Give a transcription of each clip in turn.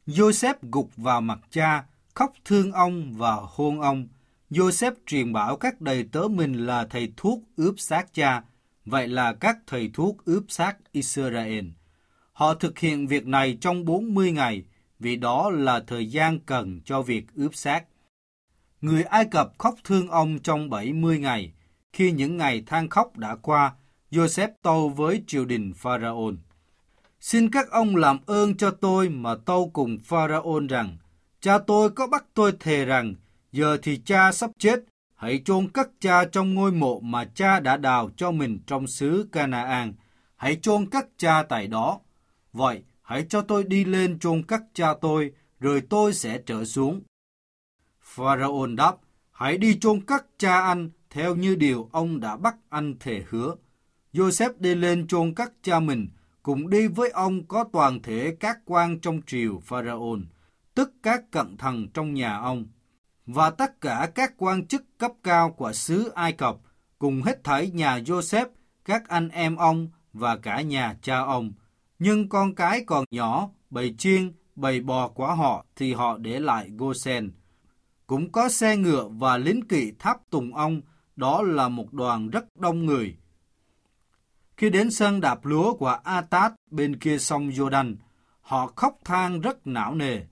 Joseph gục vào mặt cha, khóc thương ông và hôn ông. Joseph truyền bảo các đầy tớ mình là thầy thuốc ướp xác cha, vậy là các thầy thuốc ướp xác Israel. Họ thực hiện việc này trong 40 ngày, vì đó là thời gian cần cho việc ướp xác. Người Ai Cập khóc thương ông trong 70 ngày. Khi những ngày than khóc đã qua, Joseph tâu với triều đình Pharaoh: Xin các ông làm ơn cho tôi mà tâu cùng Pharaoh rằng, cha tôi có bắt tôi thề rằng, giờ thì cha sắp chết, hãy chôn cất cha trong ngôi mộ mà cha đã đào cho mình trong xứ Canaan. Hãy chôn cất cha tại đó. Vậy, hãy cho tôi đi lên chôn cất cha tôi, rồi tôi sẽ trở xuống. Pharaoh đáp: Hãy đi chôn cất cha anh theo như điều ông đã bắt anh thề hứa. Joseph đi lên chôn cất cha mình, cùng đi với ông có toàn thể các quan trong triều Pharaoh, tức các cận thần trong nhà ông, và tất cả các quan chức cấp cao của xứ Ai Cập, cùng hết thảy nhà Joseph, các anh em ông và cả nhà cha ông. Nhưng con cái còn nhỏ, bầy chiên, bầy bò của họ thì họ để lại Goshen. Cũng có xe ngựa và lính kỵ tháp tùng ông, đó là một đoàn rất đông người. Khi đến sân đạp lúa của Atad bên kia sông Jordan, họ khóc than rất não nề.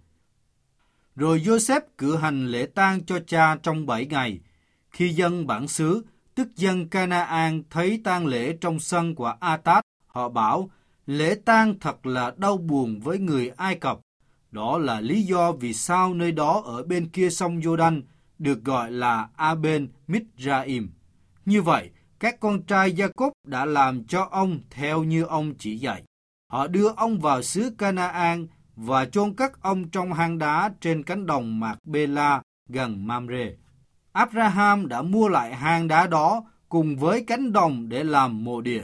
Rồi Joseph cử hành lễ tang cho cha trong 7 ngày. Khi dân bản xứ, tức dân Canaan thấy tang lễ trong sân của Atad, họ bảo, lễ tang thật là đau buồn với người Ai Cập. Đó là lý do vì sao nơi đó ở bên kia sông Jordan được gọi là Aben Mizraim. Như vậy, các con trai Gia-cốp đã làm cho ông theo như ông chỉ dạy. Họ đưa ông vào xứ Canaan và chôn cất ông trong hang đá trên cánh đồng Mạc-bê-la gần Mamre. Abraham đã mua lại hang đá đó cùng với cánh đồng để làm mộ địa,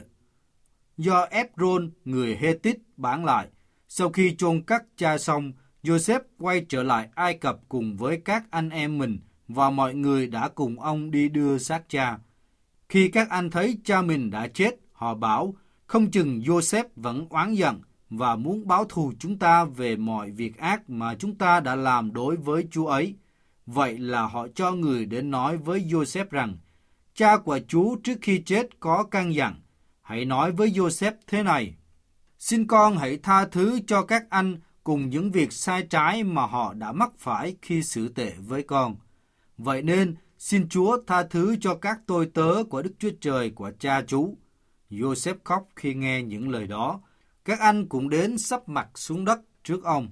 do Epron người Hethit bán lại. Sau khi chôn cất cha xong, Joseph quay trở lại Ai Cập cùng với các anh em mình và mọi người đã cùng ông đi đưa xác cha. Khi các anh thấy cha mình đã chết, họ bảo, không chừng Joseph vẫn oán giận và muốn báo thù chúng ta về mọi việc ác mà chúng ta đã làm đối với chú ấy. Vậy là họ cho người đến nói với Joseph rằng, cha của chú trước khi chết có căn dặn, hãy nói với Joseph thế này: Xin con hãy tha thứ cho các anh cùng những việc sai trái mà họ đã mắc phải khi xử tệ với con. Vậy nên, xin Chúa tha thứ cho các tôi tớ của Đức Chúa Trời của cha chú. Joseph khóc khi nghe những lời đó. Các anh cũng đến sắp mặt xuống đất trước ông.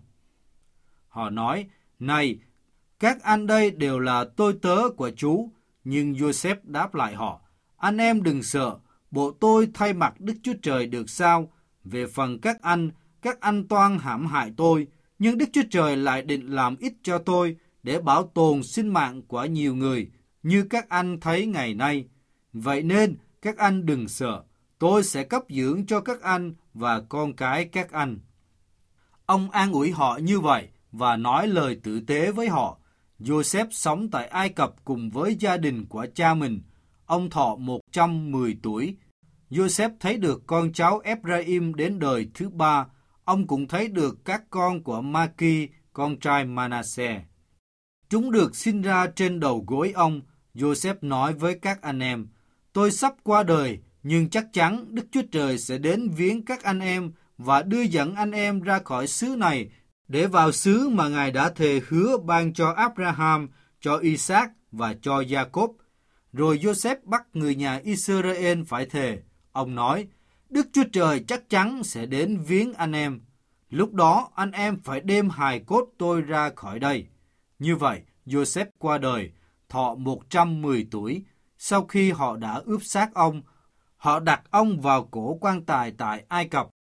Họ nói, này, các anh đây đều là tôi tớ của chú. Nhưng Joseph đáp lại họ, anh em đừng sợ, bộ tôi thay mặt Đức Chúa Trời được sao? Về phần các anh toan hãm hại tôi, nhưng Đức Chúa Trời lại định làm ít cho tôi để bảo tồn sinh mạng của nhiều người, như các anh thấy ngày nay. Vậy nên, các anh đừng sợ, tôi sẽ cấp dưỡng cho các anh và con cái các anh. Ông an ủi họ như vậy và nói lời tử tế với họ. Joseph sống tại Ai Cập cùng với gia đình của cha mình. Ông thọ 110 tuổi. Joseph thấy được con cháu Ephraim đến đời thứ 3. Ông cũng thấy được các con của Maki, con trai Manasseh. Chúng được sinh ra trên đầu gối ông. Joseph nói với các anh em, tôi sắp qua đời, nhưng chắc chắn Đức Chúa Trời sẽ đến viếng các anh em và đưa dẫn anh em ra khỏi xứ này để vào xứ mà Ngài đã thề hứa ban cho Abraham, cho Isaac và cho Gia-cốp. Rồi Joseph bắt người nhà Israel phải thề. Ông nói, Đức Chúa Trời chắc chắn sẽ đến viếng anh em. Lúc đó anh em phải đem hài cốt tôi ra khỏi đây. Như vậy, Joseph qua đời, thọ 110 tuổi. Sau khi họ đã ướp xác ông, họ đặt ông vào cổ quan tài tại Ai Cập